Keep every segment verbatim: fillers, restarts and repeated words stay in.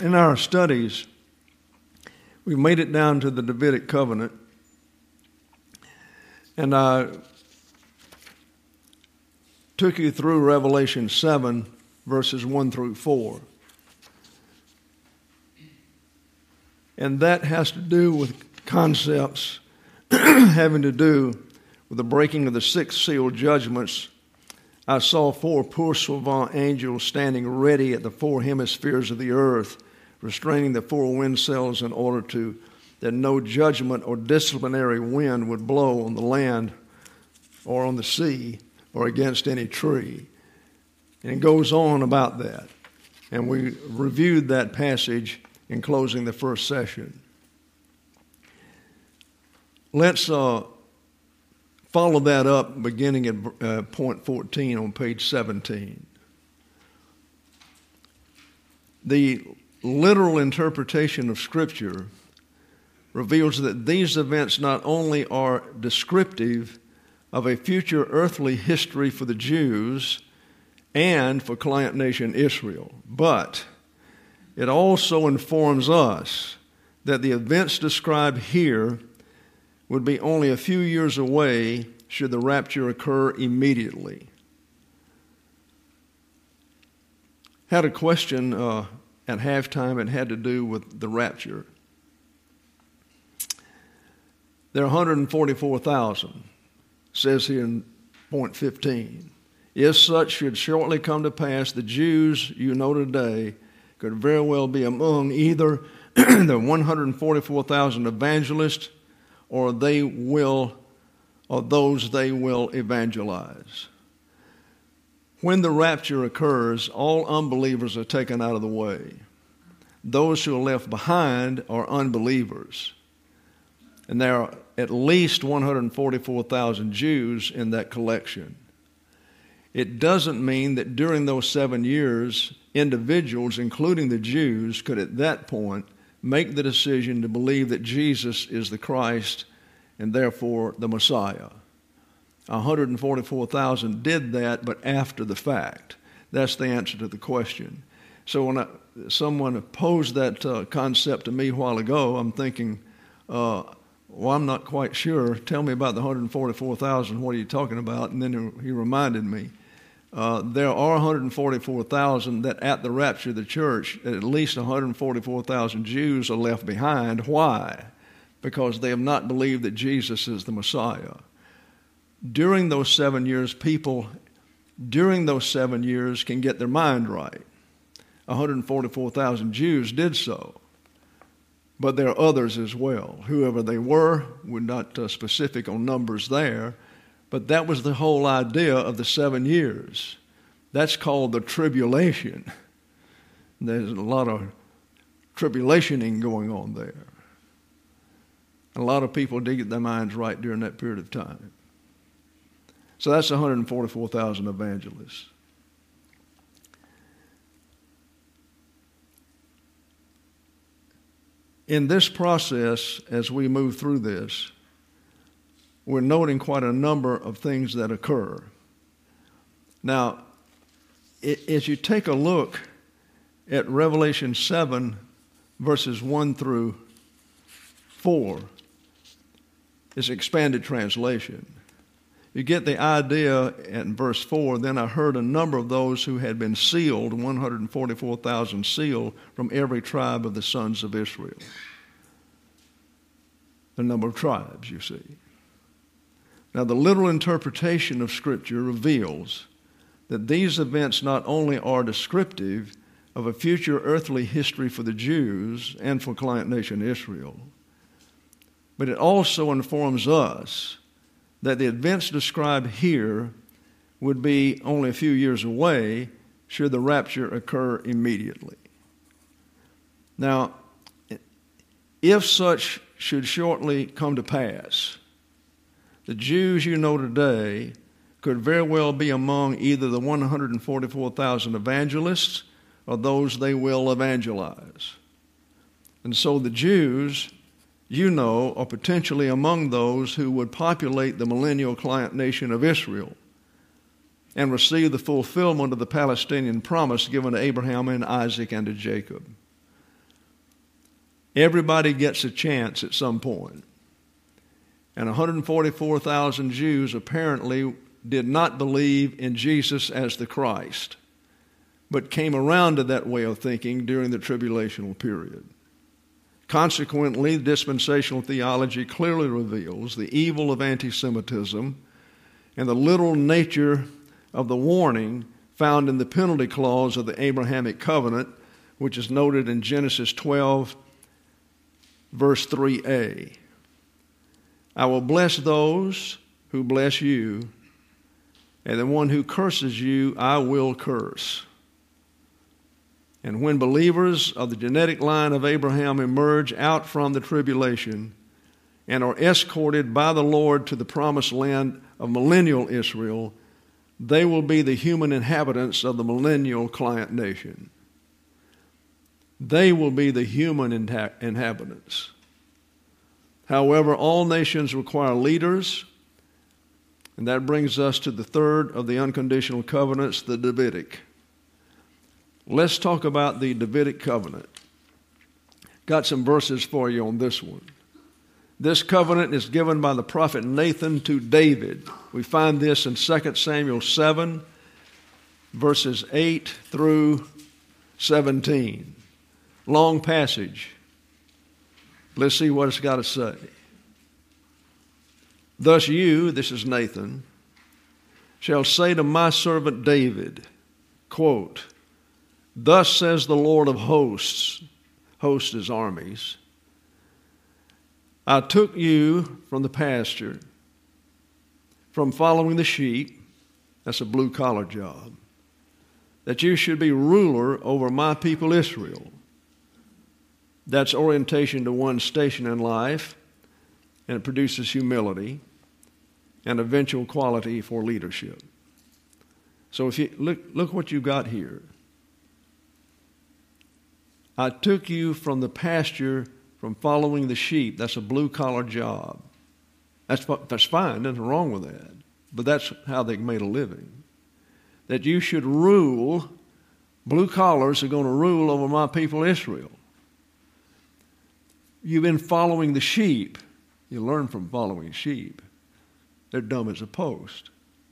In our studies, we made it down to the Davidic covenant, and I took you through Revelation seven, verses one through four. And that has to do with concepts having to do with the breaking of the sixth seal judgments. I saw four poursuivant angels standing ready at the four hemispheres of the earth, restraining the four wind cells in order to that no judgment or disciplinary wind would blow on the land or on the sea or against any tree. And it goes on about that. And we reviewed that passage in closing the first session. Let's uh, follow that up beginning at uh, point fourteen on page seventeen. The literal interpretation of Scripture reveals that these events not only are descriptive of a future earthly history for the Jews and for client nation Israel, but it also informs us that the events described here would be only a few years away should the rapture occur immediately. Had a question uh, at halftime. It had to do with the rapture. There are one hundred forty-four thousand, says here in point fifteen. If such should shortly come to pass, the Jews you know today could very well be among either the one hundred forty-four thousand evangelists or they will, or those they will evangelize. When the rapture occurs, all unbelievers are taken out of the way. Those who are left behind are unbelievers. And there are at least one hundred forty-four thousand Jews in that collection. It doesn't mean that during those seven years, individuals, including the Jews, could at that point make the decision to believe that Jesus is the Christ and therefore the Messiah. one hundred forty-four thousand did that, but after the fact. That's the answer to the question. So when I, someone posed that uh, concept to me a while ago, I'm thinking, uh, well, I'm not quite sure. Tell me about the one hundred forty-four thousand. What are you talking about? And then he reminded me. Uh, there are one hundred forty-four thousand that at the rapture of the church, at least one hundred forty-four thousand Jews are left behind. Why? Because they have not believed that Jesus is the Messiah. During those seven years, people, during those seven years, can get their mind right. one hundred forty-four thousand Jews did so. But there are others as well. Whoever they were, we're not uh, specific on numbers there, but that was the whole idea of the seven years. That's called the tribulation. There's a lot of tribulationing going on there. A lot of people did get their minds right during that period of time. So that's one hundred forty-four thousand evangelists. In this process, as we move through this, we're noting quite a number of things that occur. Now, as you take a look at Revelation seven, verses one through four, it's expanded translation. You get the idea in verse four, then I heard a number of those who had been sealed, one hundred forty-four thousand sealed from every tribe of the sons of Israel. The number of tribes, you see. Now, the literal interpretation of Scripture reveals that these events not only are descriptive of a future earthly history for the Jews and for client nation Israel, but it also informs us that the events described here would be only a few years away should the rapture occur immediately. Now, if such should shortly come to pass, the Jews you know today could very well be among either the one hundred forty-four thousand evangelists or those they will evangelize. And so the Jews, you know, are potentially among those who would populate the millennial client nation of Israel and receive the fulfillment of the Palestinian promise given to Abraham and Isaac and to Jacob. Everybody gets a chance at some point. And one hundred forty-four thousand Jews apparently did not believe in Jesus as the Christ, but came around to that way of thinking during the tribulational period. Consequently, dispensational theology clearly reveals the evil of anti-Semitism and the literal nature of the warning found in the penalty clause of the Abrahamic covenant, which is noted in Genesis twelve, verse three a. I will bless those who bless you, and the one who curses you I will curse. And when believers of the genetic line of Abraham emerge out from the tribulation and are escorted by the Lord to the promised land of millennial Israel, they will be the human inhabitants of the millennial client nation. They will be the human inha- inhabitants. However, all nations require leaders, and that brings us to the third of the unconditional covenants, the Davidic. Let's talk about the Davidic covenant. Got some verses for you on this one. This covenant is given by the prophet Nathan to David. We find this in Second Samuel seven, verses eight through seventeen. Long passage. Let's see what it's got to say. Thus you, this is Nathan, shall say to my servant David, quote, thus says the Lord of hosts, hosts is armies, I took you from the pasture, from following the sheep, that's a blue-collar job, that you should be ruler over my people Israel. That's orientation to one's station in life, and it produces humility and eventual quality for leadership. So if you look, look what you got here. I took you from the pasture, from following the sheep. That's a blue-collar job. That's, that's fine. Nothing wrong with that. But that's how they made a living. That you should rule, blue collars are going to rule over my people Israel. You've been following the sheep. You learn from following sheep. They're dumb as a post.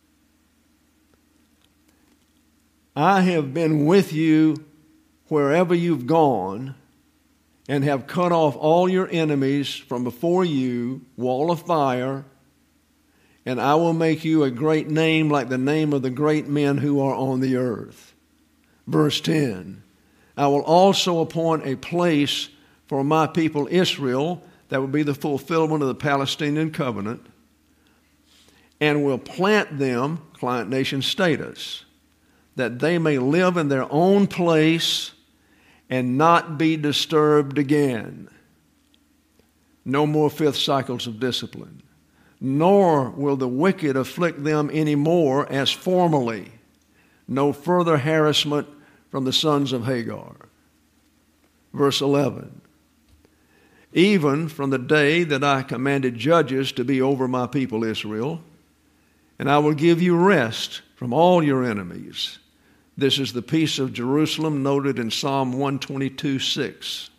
I have been with you wherever you've gone, and have cut off all your enemies from before you, wall of fire, and I will make you a great name like the name of the great men who are on the earth. Verse ten, I will also appoint a place for my people Israel, that will be the fulfillment of the Palestinian covenant, and will plant them, client nation status, that they may live in their own place and not be disturbed again. No more fifth cycles of discipline. Nor will the wicked afflict them any more as formerly. No further harassment from the sons of Hagar. Verse eleven. Even from the day that I commanded judges to be over my people Israel, and I will give you rest from all your enemies. This is the peace of Jerusalem noted in Psalm one twenty-two, six.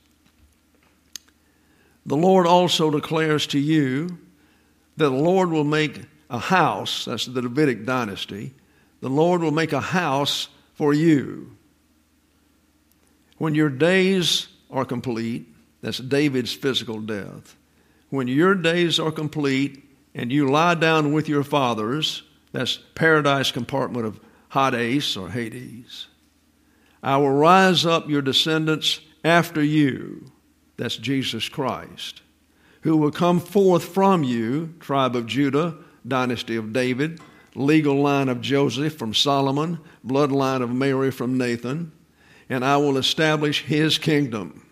The Lord also declares to you that the Lord will make a house, that's the Davidic dynasty, the Lord will make a house for you. When your days are complete, that's David's physical death. When your days are complete and you lie down with your fathers, that's paradise compartment of Hades or Hades, I will rise up your descendants after you, that's Jesus Christ, who will come forth from you, tribe of Judah, dynasty of David, legal line of Joseph from Solomon, bloodline of Mary from Nathan, and I will establish his kingdom.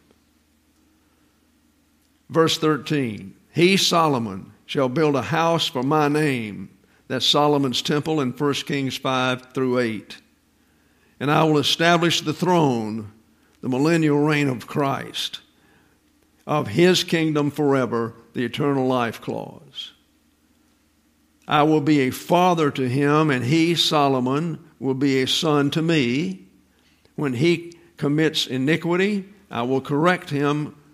Verse thirteen, he, Solomon, shall build a house for my name. That's Solomon's temple in First Kings five through eight. And I will establish the throne, the millennial reign of Christ, of his kingdom forever, the eternal life clause. I will be a father to him, and he, Solomon, will be a son to me. When he commits iniquity, I will correct him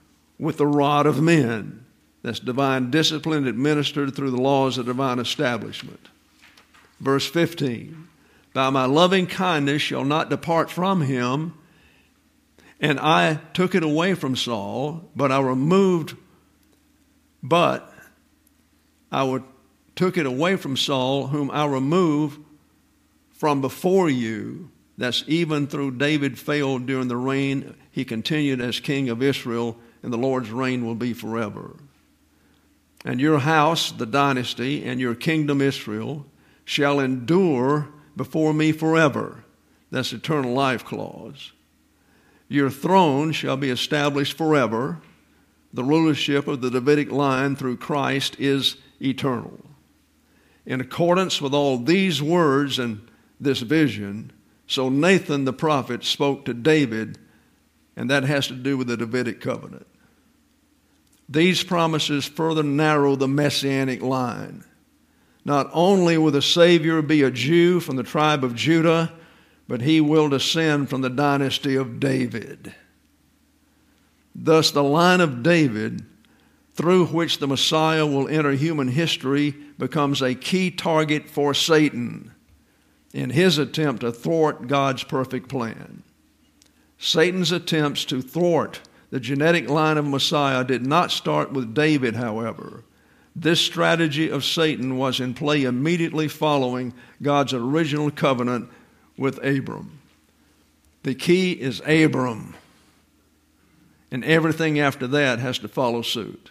with the rod of men. That's divine discipline administered through the laws of divine establishment. Verse fifteen, by my loving kindness shall not depart from him, and I took it away from Saul, but I removed, but I would, took it away from Saul, whom I removed from before you. That's even through David failed during the reign. He continued as king of Israel, and the Lord's reign will be forever. And your house, the dynasty, and your kingdom, Israel, shall endure before me forever. That's eternal life clause. Your throne shall be established forever. The rulership of the Davidic line through Christ is eternal. In accordance with all these words and this vision, so Nathan the prophet spoke to David, and that has to do with the Davidic covenant. These promises further narrow the messianic line. Not only will the Savior be a Jew from the tribe of Judah, but he will descend from the dynasty of David. Thus, the line of David, through which the Messiah will enter human history, becomes a key target for Satan in his attempt to thwart God's perfect plan. Satan's attempts to thwart the genetic line of Messiah did not start with David, however. This strategy of Satan was in play immediately following God's original covenant with Abram. The key is Abram, and everything after that has to follow suit.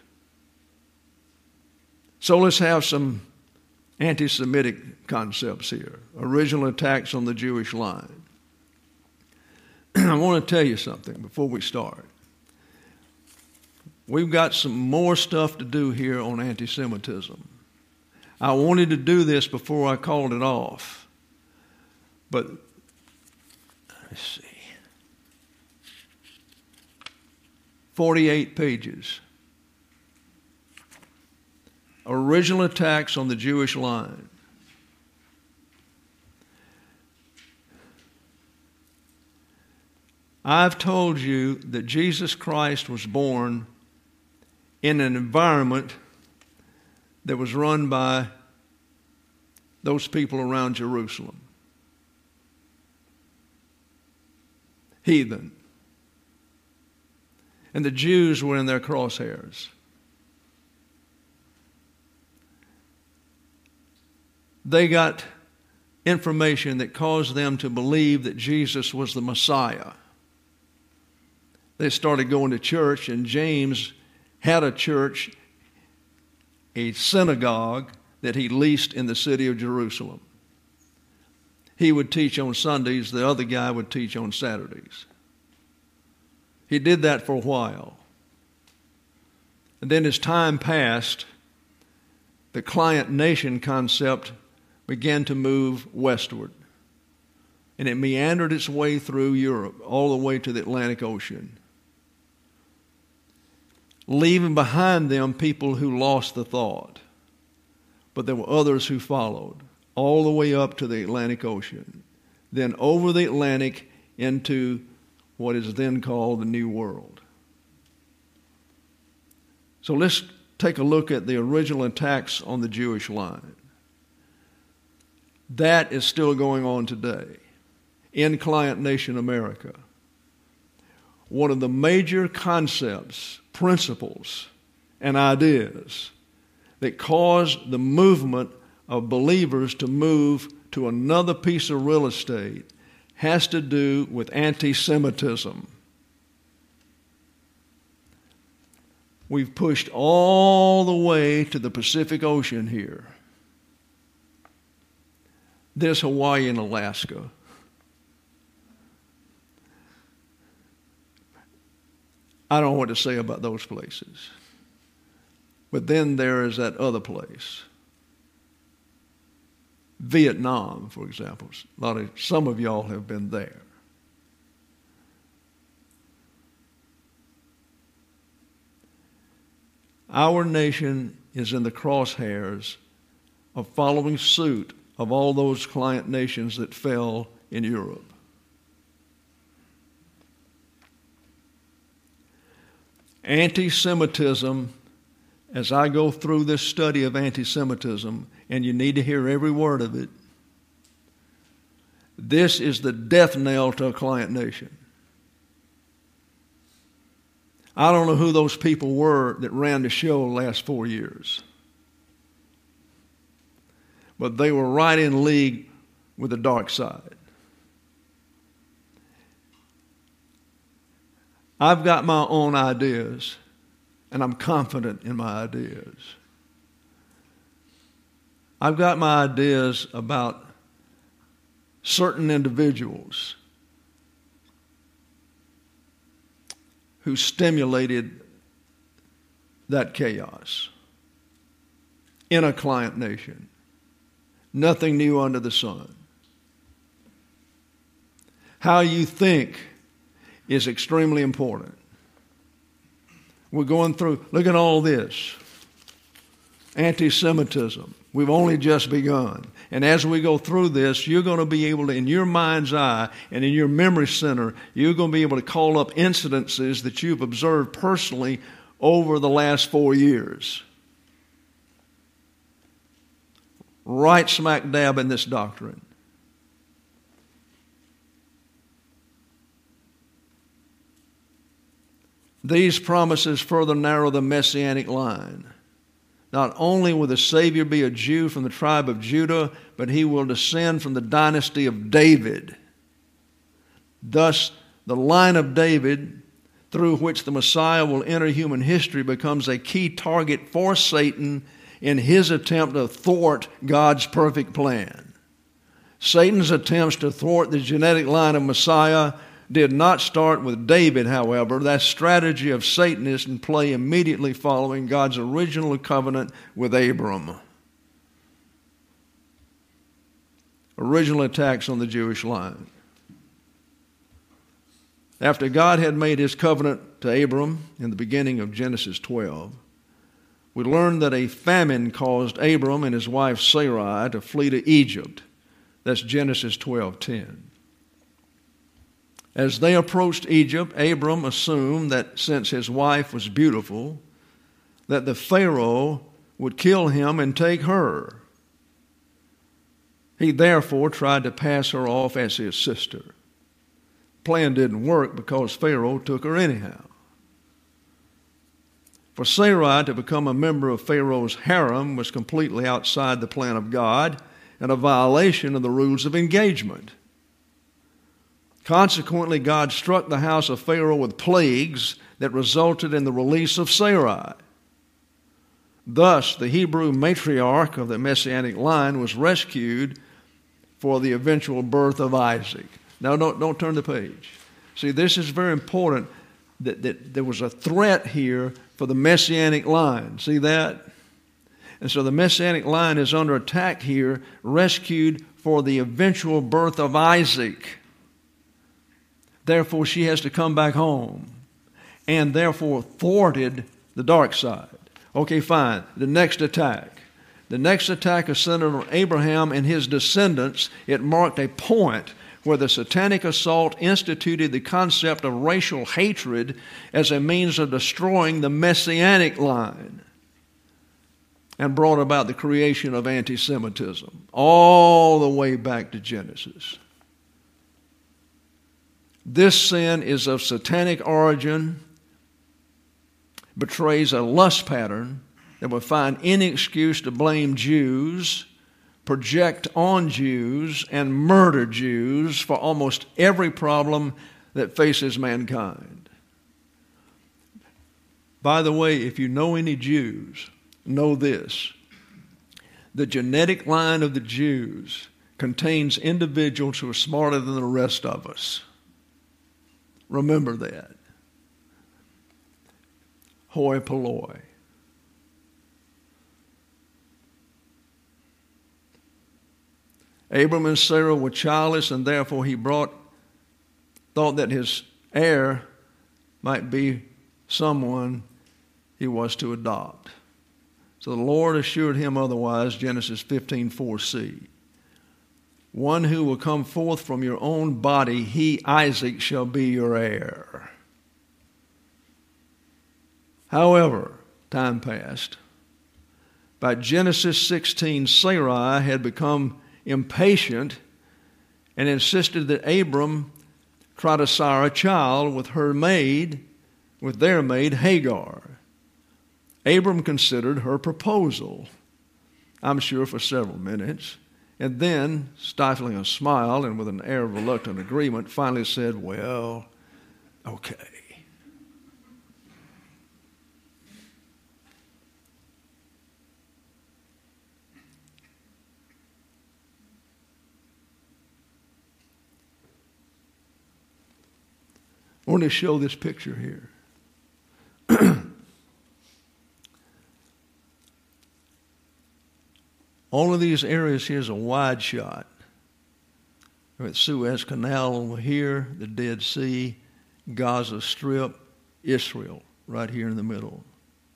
So let's have some anti-Semitic concepts here. Original attacks on the Jewish line. I want to tell you something before we start. We've got some more stuff to do here on anti-Semitism. I wanted to do this before I called it off. But, let's see. forty-eight pages. Original attacks on the Jewish line. I've told you that Jesus Christ was born in an environment that was run by those people around Jerusalem. Heathen. And the Jews were in their crosshairs. They got information that caused them to believe that Jesus was the Messiah. They started going to church, and James had a church, a synagogue that he leased in the city of Jerusalem. He would teach on Sundays, the other guy would teach on Saturdays. He did that for a while. And then as time passed, the client nation concept began to move westward. And it meandered its way through Europe, all the way to the Atlantic Ocean, leaving behind them people who lost the thought. But there were others who followed, all the way up to the Atlantic Ocean, then over the Atlantic into what is then called the New World. So let's take a look at the original attacks on the Jewish line. That is still going on today in client nation America. One of the major concepts, principles, and ideas that caused the movement of believers to move to another piece of real estate has to do with anti-Semitism. We've pushed all the way to the Pacific Ocean here. There's Hawaii and Alaska. I don't know what to say about those places. But then there is that other place. Vietnam, for example. A lot of, some of y'all have been there. Our nation is in the crosshairs of following suit of all those client nations that fell in Europe. Anti-Semitism, as I go through this study of anti-Semitism, and you need to hear every word of it, this is the death knell to a client nation. I don't know who those people were that ran the show the last four years. But they were right in league with the dark side. I've got my own ideas, and I'm confident in my ideas. I've got my ideas about certain individuals who stimulated that chaos in a client nation. Nothing new under the sun. How you think is extremely important. We're going through, look at all this. Anti-Semitism. We've only just begun. And as we go through this, you're going to be able to, in your mind's eye and in your memory center, you're going to be able to call up incidences that you've observed personally over the last four years. Right smack dab in this doctrine. These promises further narrow the messianic line. Not only will the Savior be a Jew from the tribe of Judah, but he will descend from the dynasty of David. Thus, the line of David, through which the Messiah will enter human history, becomes a key target for Satan in his attempt to thwart God's perfect plan. Satan's attempts to thwart the genetic line of Messiah did not start with David, however. That strategy of Satan is in play immediately following God's original covenant with Abram. Original attacks on the Jewish line. After God had made his covenant to Abram in the beginning of Genesis twelve, we learned that a famine caused Abram and his wife Sarai to flee to Egypt. That's Genesis twelve ten. As they approached Egypt, Abram assumed that since his wife was beautiful, that the Pharaoh would kill him and take her. He therefore tried to pass her off as his sister. Plan didn't work because Pharaoh took her anyhow. For Sarai to become a member of Pharaoh's harem was completely outside the plan of God and a violation of the rules of engagement. Consequently, God struck the house of Pharaoh with plagues that resulted in the release of Sarai. Thus, the Hebrew matriarch of the Messianic line was rescued for the eventual birth of Isaac. Now, don't, don't turn the page. See, this is very important that, that there was a threat here for the Messianic line. See that? And so the Messianic line is under attack here, rescued for the eventual birth of Isaac. Therefore, she has to come back home and therefore thwarted the dark side. Okay, fine. The next attack. The next attack is centered on Abraham and his descendants. It marked a point where the satanic assault instituted the concept of racial hatred as a means of destroying the messianic line and brought about the creation of anti-Semitism all the way back to Genesis. This sin is of satanic origin, betrays a lust pattern that would find any excuse to blame Jews, project on Jews, and murder Jews for almost every problem that faces mankind. By the way, if you know any Jews, know this. The genetic line of the Jews contains individuals who are smarter than the rest of us. Remember that. Hoi polloi. Abram and Sarah were childless, and therefore he brought, thought that his heir might be someone he was to adopt. So the Lord assured him otherwise, Genesis fifteen four c. One who will come forth from your own body, he, Isaac, shall be your heir. However, time passed. By Genesis sixteen, Sarai had become impatient and insisted that Abram try to sire a child with her maid, with their maid Hagar. Abram considered her proposal, I'm sure for several minutes, and then, stifling a smile and with an air of reluctant agreement, finally said, well, okay. I want to show this picture here. All of these areas here is a wide shot. We're at Suez Canal over here, the Dead Sea, Gaza Strip, Israel, right here in the middle.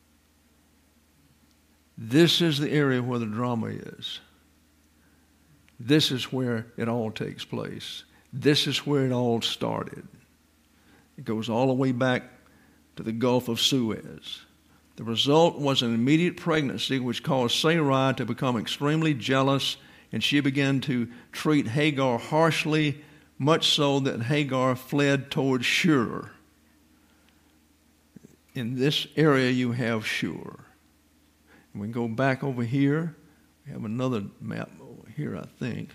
This is the area where the drama is. This is where it all takes place. This is where it all started. It goes all the way back to the Gulf of Suez. The result was an immediate pregnancy which caused Sarai to become extremely jealous, and she began to treat Hagar harshly, much so that Hagar fled toward Shur. In this area you have Shur. And we go back over here. We have another map over here, I think.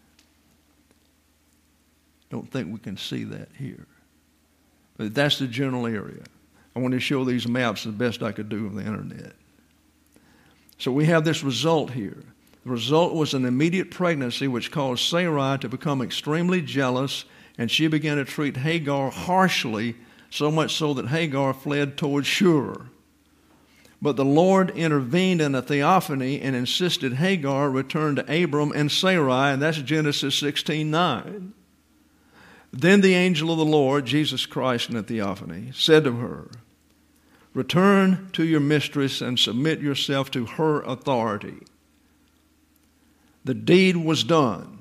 Don't think we can see that here. But that's the general area. I want to show these maps the best I could do on the internet. So we have this result here. The result was an immediate pregnancy which caused Sarai to become extremely jealous, and she began to treat Hagar harshly, so much so that Hagar fled toward Shur. But the Lord intervened in a theophany and insisted Hagar return to Abram and Sarai, and that's Genesis sixteen nine. Then the angel of the Lord, Jesus Christ in a theophany, said to her, return to your mistress and submit yourself to her authority. The deed was done.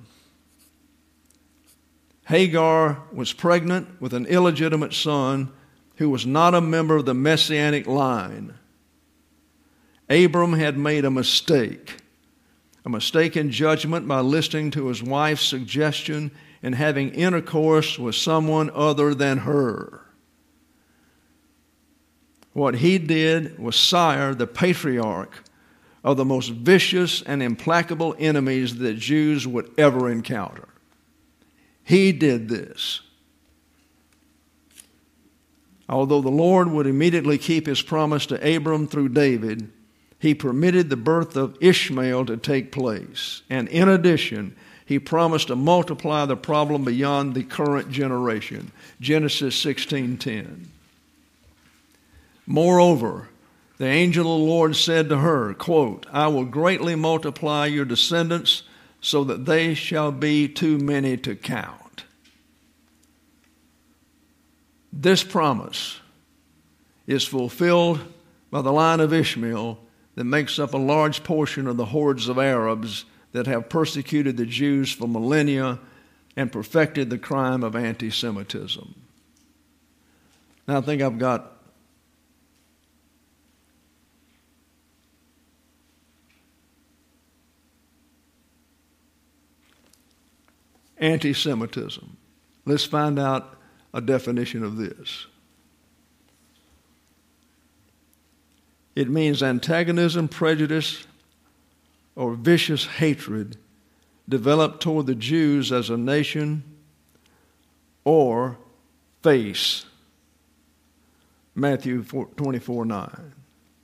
Hagar was pregnant with an illegitimate son who was not a member of the messianic line. Abram had made a mistake, a mistake in judgment by listening to his wife's suggestion and having intercourse with someone other than her. What he did was sire the patriarch of the most vicious and implacable enemies that Jews would ever encounter. He did this. Although the Lord would immediately keep his promise to Abram through David, he permitted the birth of Ishmael to take place. And in addition, he promised to multiply the problem beyond the current generation. Genesis sixteen ten. Moreover, the angel of the Lord said to her, quote, I will greatly multiply your descendants so that they shall be too many to count. This promise is fulfilled by the line of Ishmael that makes up a large portion of the hordes of Arabs that have persecuted the Jews for millennia and perfected the crime of anti-Semitism. Now I think I've got anti-Semitism. Let's find out a definition of this. It means antagonism, prejudice, or vicious hatred developed toward the Jews as a nation or face. Matthew twenty-four nine.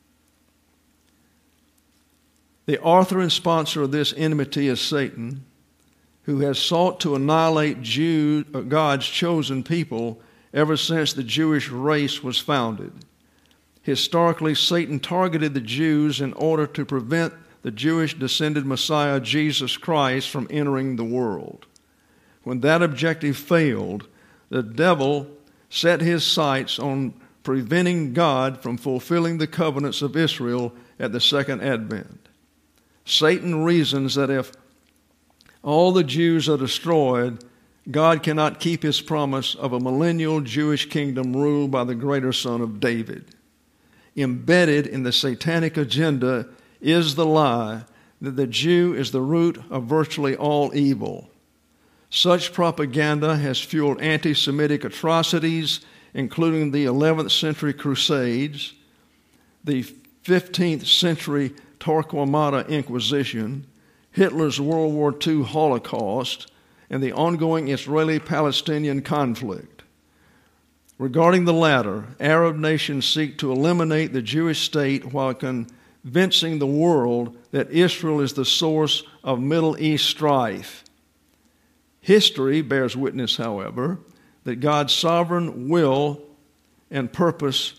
The author and sponsor of this enmity is Satan, who has sought to annihilate Jew, God's chosen people ever since the Jewish race was founded. Historically, Satan targeted the Jews in order to prevent the Jewish descended Messiah, Jesus Christ, from entering the world. When that objective failed, the devil set his sights on preventing God from fulfilling the covenants of Israel at the second advent. Satan reasons that if all the Jews are destroyed, God cannot keep his promise of a millennial Jewish kingdom ruled by the greater son of David. embedded in the satanic agenda is the lie that the Jew is the root of virtually all evil. Such propaganda has fueled anti-Semitic atrocities, including the eleventh century Crusades, the fifteenth century Torquemada Inquisition, Hitler's World War Two Holocaust, and the ongoing Israeli-Palestinian conflict. Regarding the latter, Arab nations seek to eliminate the Jewish state while convincing the world that Israel is the source of Middle East strife. History bears witness, however, that God's sovereign will and purpose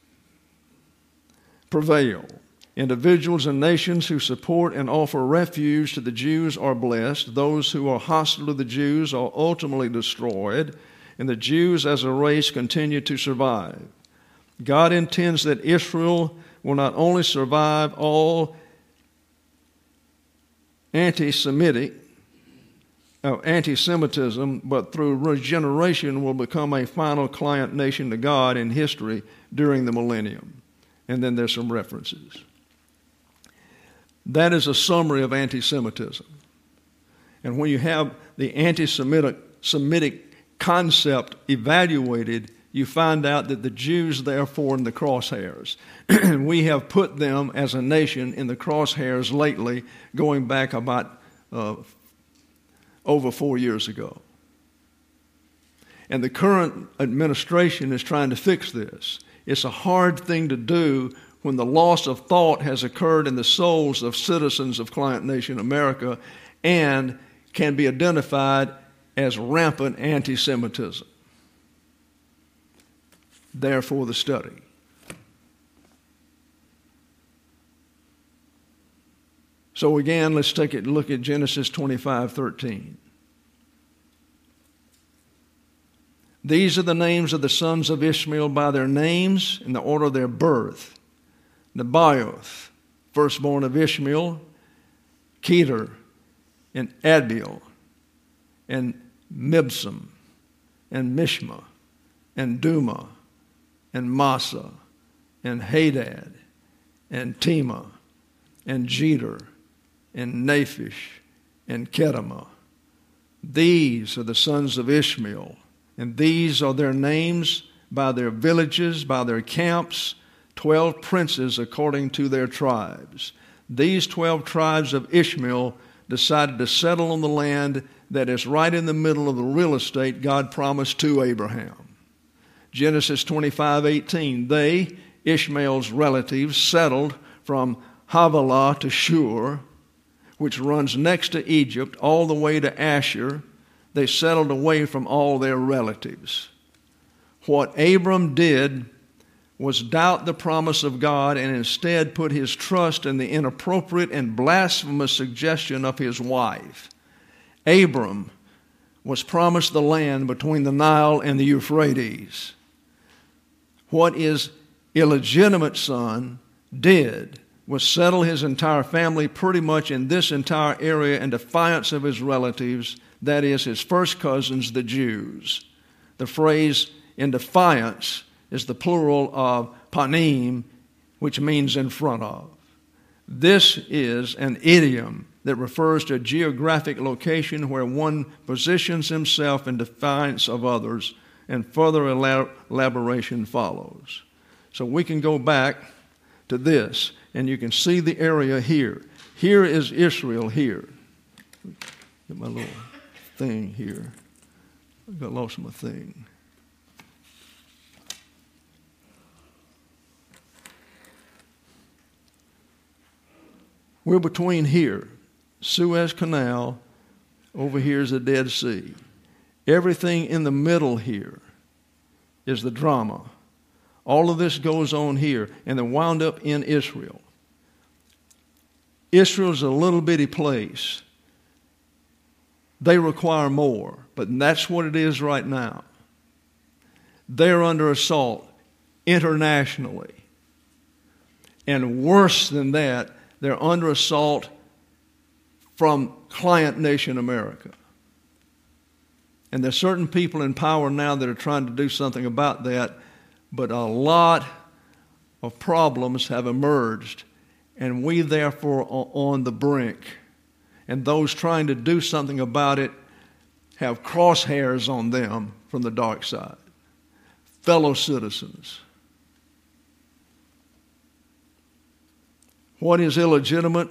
prevail. Individuals and nations who support and offer refuge to the Jews are blessed. Those who are hostile to the Jews are ultimately destroyed, and the Jews as a race continue to survive. God intends that Israel will not only survive all anti-Semitic, uh, anti-Semitism, but through regeneration will become a final client nation to God in history during the millennium. And then there's some references. That is a summary of anti-Semitism. And when you have the anti-Semitic Semitic concept evaluated, you find out that the Jews, therefore, in the crosshairs. And we have put them as a nation in the crosshairs lately, going back about uh, over four years ago. And the current administration is trying to fix this. It's a hard thing to do when the loss of thought has occurred in the souls of citizens of Client Nation America and can be identified as rampant anti-Semitism. Therefore, the study. So again, let's take a look at Genesis twenty-five thirteen. These are the names of the sons of Ishmael by their names in the order of their birth. Nebaioth, firstborn of Ishmael, Keter, and Adbeel, and Mibsam, and Mishma, and Duma, and Massa, and Hadad, and Tema, and Jeter, and Naphish, and Kedemah. These are the sons of Ishmael, and these are their names by their villages, by their camps, twelve princes according to their tribes. These twelve tribes of Ishmael decided to settle on the land that is right in the middle of the real estate God promised to Abraham. Genesis twenty-five eighteen, they, Ishmael's relatives, settled from Havilah to Shur, which runs next to Egypt, all the way to Asher. They settled away from all their relatives. What Abram did was doubt the promise of God and instead put his trust in the inappropriate and blasphemous suggestion of his wife. Abram was promised the land between the Nile and the Euphrates. What his illegitimate son did was settle his entire family pretty much in this entire area in defiance of his relatives, that is, his first cousins, the Jews. The phrase in defiance is the plural of panim, which means in front of. This is an idiom that refers to a geographic location where one positions himself in defiance of others, and further elaboration follows. So we can go back to this, and you can see the area here. Here is Israel here. Get my little thing here. I got lost my thing. We're between here, Suez Canal, over here is the Dead Sea. Everything in the middle here is the drama. All of this goes on here, and they're wound up in Israel. Israel's a little bitty place. They require more, but that's what it is right now. They're under assault internationally. And worse than that, they're under assault from Client Nation America. And there's certain people in power now that are trying to do something about that, but a lot of problems have emerged, and we therefore are on the brink. And those trying to do something about it have crosshairs on them from the dark side. Fellow citizens. What is illegitimate?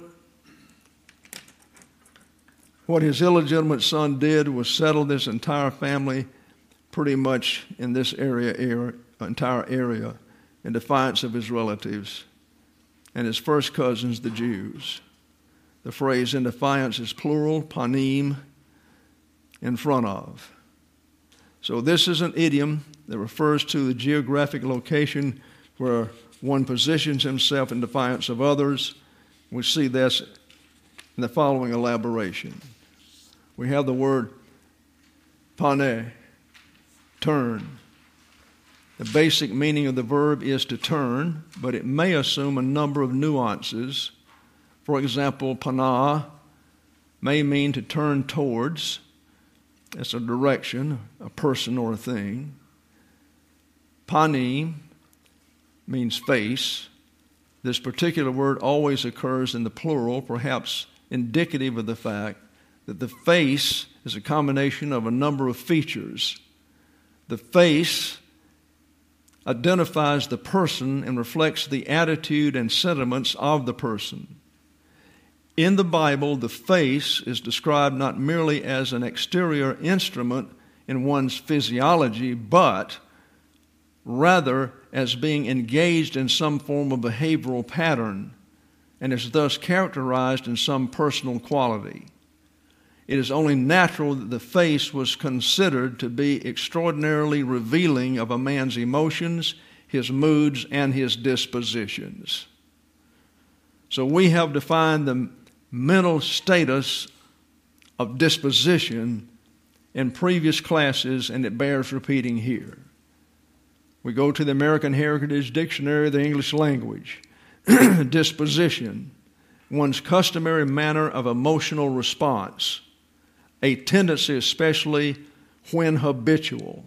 What his illegitimate son did was settle this entire family pretty much in this area, area entire area, in defiance of his relatives and his first cousins, the Jews. The phrase in defiance is plural, panim, in front of. So this is an idiom that refers to the geographic location where one positions himself in defiance of others. We see this in the following elaboration. We have the word pane, turn. The basic meaning of the verb is to turn, but it may assume a number of nuances. For example, pana may mean to turn towards. That's a direction, a person or a thing. Pani means face. This particular word always occurs in the plural, perhaps indicative of the fact that the face is a combination of a number of features. The face identifies the person and reflects the attitude and sentiments of the person. In the Bible, the face is described not merely as an exterior instrument in one's physiology, but rather as being engaged in some form of behavioral pattern and is thus characterized in some personal quality. It is only natural that the face was considered to be extraordinarily revealing of a man's emotions, his moods, and his dispositions. So we have defined the mental status of disposition in previous classes, and it bears repeating here. We go to the American Heritage Dictionary of the English Language. Disposition, one's customary manner of emotional response, a tendency especially when habitual.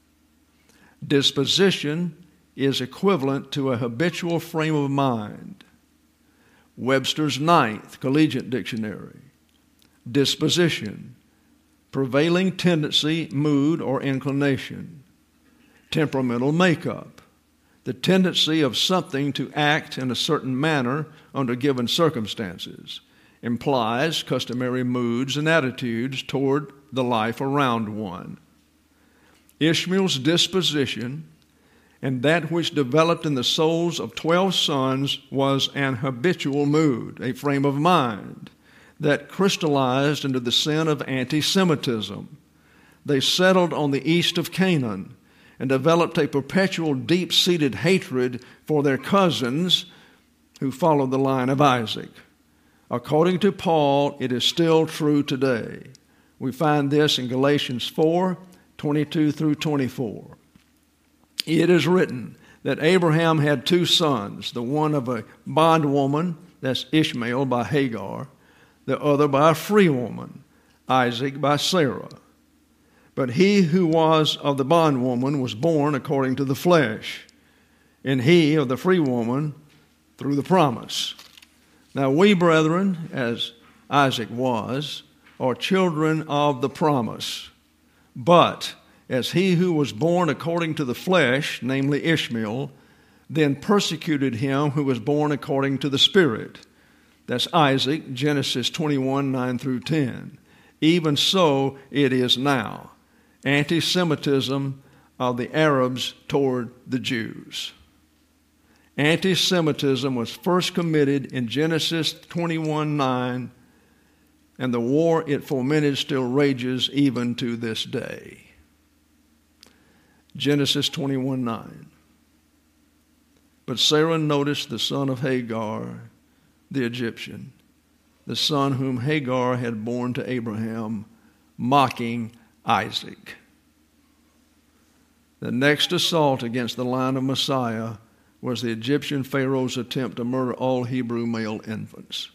Disposition is equivalent to a habitual frame of mind. Webster's Ninth Collegiate Dictionary. Disposition, prevailing tendency, mood, or inclination. Temperamental makeup, the tendency of something to act in a certain manner under given circumstances, implies customary moods and attitudes toward the life around one. Ishmael's disposition and that which developed in the souls of twelve sons was an habitual mood, a frame of mind that crystallized into the sin of anti-Semitism. They settled on the east of Canaan and developed a perpetual deep-seated hatred for their cousins who followed the line of Isaac. According to Paul, it is still true today. We find this in Galatians four, twenty-two through twenty-four. It is written that Abraham had two sons, the one of a bondwoman, that's Ishmael by Hagar, the other by a free woman, Isaac by Sarah. But he who was of the bondwoman was born according to the flesh, and he of the free woman through the promise. Now we, brethren, as Isaac was, are children of the promise. But as he who was born according to the flesh, namely Ishmael, then persecuted him who was born according to the Spirit. That's Isaac, Genesis twenty-one, nine through ten. Even so it is now. Anti-Semitism of the Arabs toward the Jews. Anti-Semitism was first committed in Genesis twenty-one, nine, and the war it fomented still rages even to this day. Genesis twenty-one, nine. But Sarah noticed the son of Hagar, the Egyptian, the son whom Hagar had borne to Abraham, mocking Isaac. The next assault against the line of Messiah was the Egyptian Pharaoh's attempt to murder all Hebrew male infants.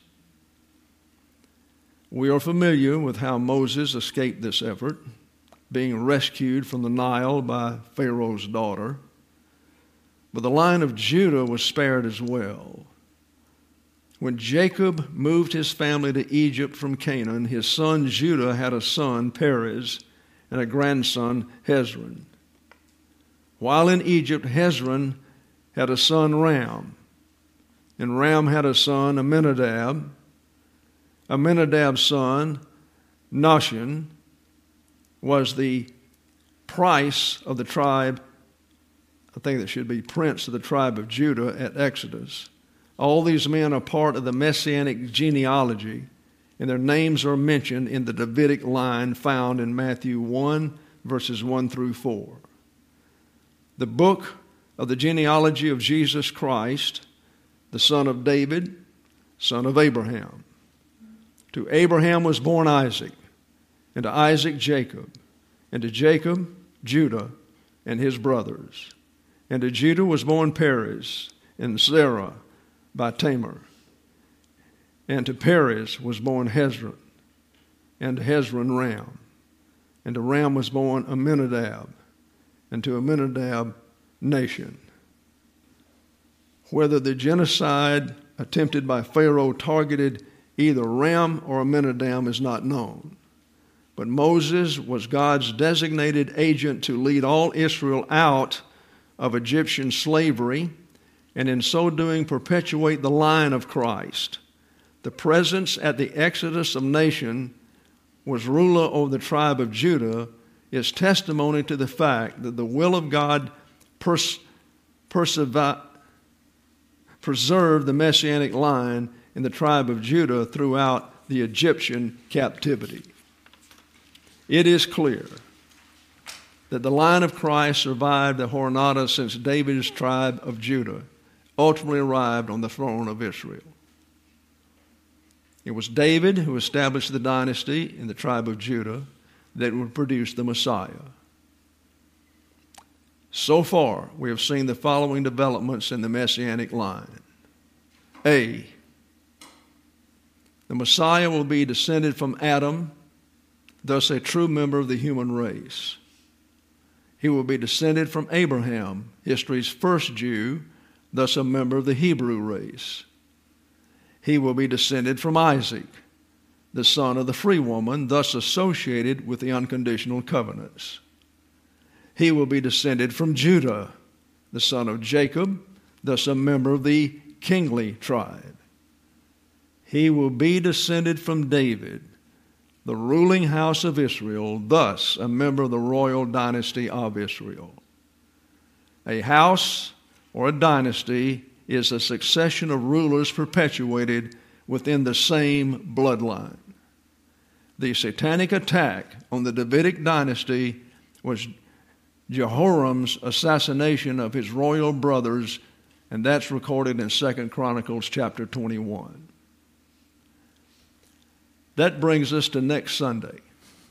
We are familiar with how Moses escaped this effort, being rescued from the Nile by Pharaoh's daughter. But the line of Judah was spared as well. When Jacob moved his family to Egypt from Canaan, his son Judah had a son, Perez, and a grandson, Hezron. While in Egypt, Hezron had a son, Ram, and Ram had a son, Amminadab. Amminadab's son, Nahshon, was the price of the tribe, I think that should be prince of the tribe of Judah at Exodus. All these men are part of the Messianic genealogy, and their names are mentioned in the Davidic line found in Matthew one, verses one through four. The book of the genealogy of Jesus Christ, the son of David, son of Abraham. To Abraham was born Isaac, and to Isaac Jacob, and to Jacob Judah and his brothers. And to Judah was born Perez, and Zerah by Tamar. And to Perez was born Hezron, and to Hezron Ram. And to Ram was born Amminadab, and to Amminadab Nahshon. Whether the genocide attempted by Pharaoh targeted either Ram or Amminadab is not known. But Moses was God's designated agent to lead all Israel out of Egyptian slavery, and in so doing perpetuate the line of Christ. The presence at the Exodus of Nation was ruler over the tribe of Judah is testimony to the fact that the will of God pers- persever- preserved the Messianic line in the tribe of Judah throughout the Egyptian captivity. It is clear that the line of Christ survived the Horonata since David's tribe of Judah ultimately arrived on the throne of Israel. It was David who established the dynasty in the tribe of Judah that would produce the Messiah. So far, we have seen the following developments in the Messianic line. A, the Messiah will be descended from Adam, thus a true member of the human race. He will be descended from Abraham, history's first Jew, thus a member of the Hebrew race. He will be descended from Isaac, the son of the free woman, thus associated with the unconditional covenants. He will be descended from Judah, the son of Jacob, thus a member of the kingly tribe. He will be descended from David, the ruling house of Israel, thus a member of the royal dynasty of Israel. A house or a dynasty is a succession of rulers perpetuated within the same bloodline. The satanic attack on the Davidic dynasty was Jehoram's assassination of his royal brothers, and that's recorded in Second Chronicles chapter twenty-one. That brings us to next Sunday.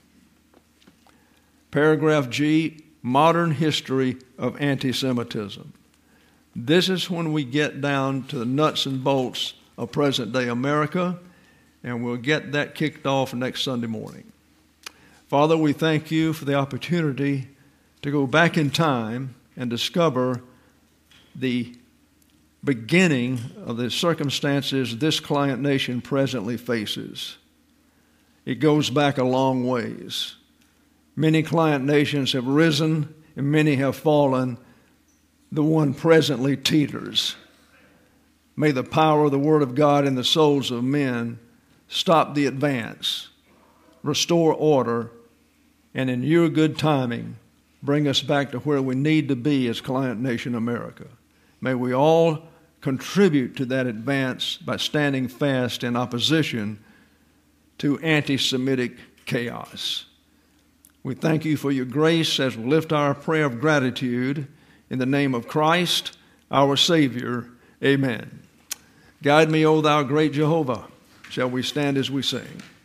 Paragraph G, Modern History of Anti-Semitism. This is when we get down to the nuts and bolts of present-day America, and we'll get that kicked off next Sunday morning. Father, we thank you for the opportunity to go back in time and discover the beginning of the circumstances this client nation presently faces. It goes back a long ways. Many client nations have risen and many have fallen. The one presently teeters. May the power of the Word of God in the souls of men stop the advance, restore order, and in your good timing, bring us back to where we need to be as client nation America. May we all contribute to that advance by standing fast in opposition to anti-Semitic chaos. We thank you for your grace as we lift our prayer of gratitude in the name of Christ, our Savior. Amen. Guide me, O thou great Jehovah. Shall we stand as we sing?